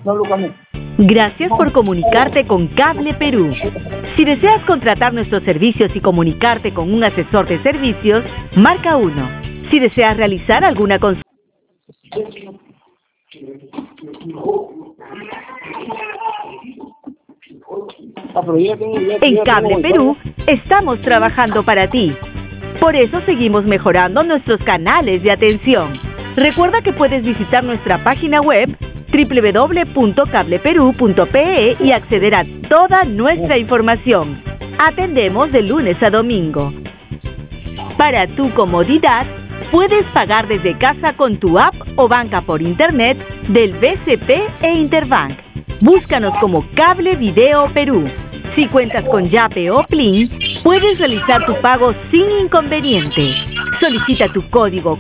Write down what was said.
No, Lucas, no. Gracias por comunicarte con Cable Perú. Si deseas contratar nuestros servicios y comunicarte con un asesor de servicios, marca 1. Si deseas realizar alguna consulta. En Cable Perú estamos trabajando para ti. Por eso seguimos mejorando nuestros canales de atención. Recuerda que puedes visitar nuestra página web www.cableperú.pe y acceder a toda nuestra información. Atendemos de lunes a domingo. Para tu comodidad, puedes pagar desde casa con tu app o banca por internet del BCP e Interbank. Búscanos como Cable Video Perú. Si cuentas con Yape o Plin, puedes realizar tu pago sin inconveniente. Solicita tu código